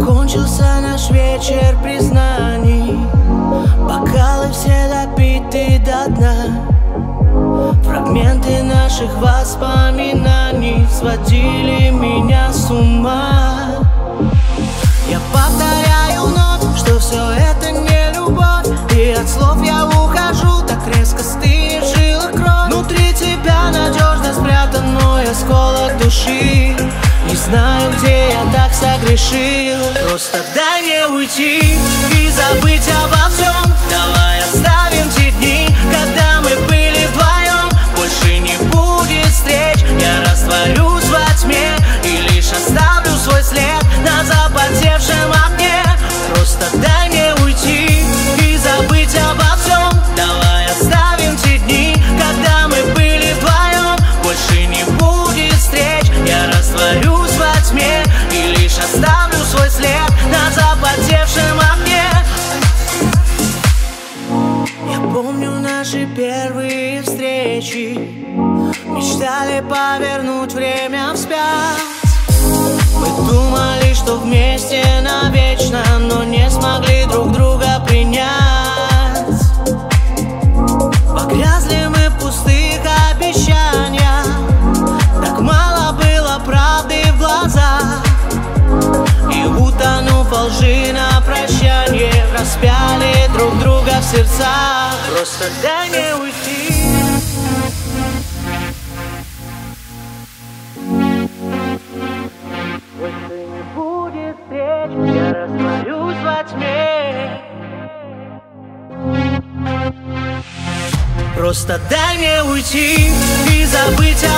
Закончился наш вечер признаний, бокалы все допиты до дна. Фрагменты наших воспоминаний сводили меня с ума. Я повторяю вновь, что все это не любовь, и от слов я ухожу, так резко стынет в жилах кровь. Внутри тебя надежно спрятан мой осколок души. Не знаю, где я так согрешил. Просто дай мне уйти и забыть обо всем. Давай оставим те дни, когда мы были вдвоем. Больше не будет встреч, я растворюсь во тьме и лишь оставлю свой след на запотевшем окне. Просто дай мне уйти и забыть обо всем. Давай оставим те дни, когда мы были вдвоем. Больше не будет встреч, я растворюсь во тьме и лишь оставлю свой след на запотевшем окне. Я помню наши первые встречи, мечтали повернуть время вспять. Мы думали, что вместе навечно, но не смогли друг друга принять. Погрязли мы в пустых обещаниях, так мало было правды в глазах. И утонув во лжи на прощанье, распяли друг друга в сердцах. Просто дай мне уйти. Больше не будет встреч, я растворюсь во тьме. Просто дай мне уйти и забыть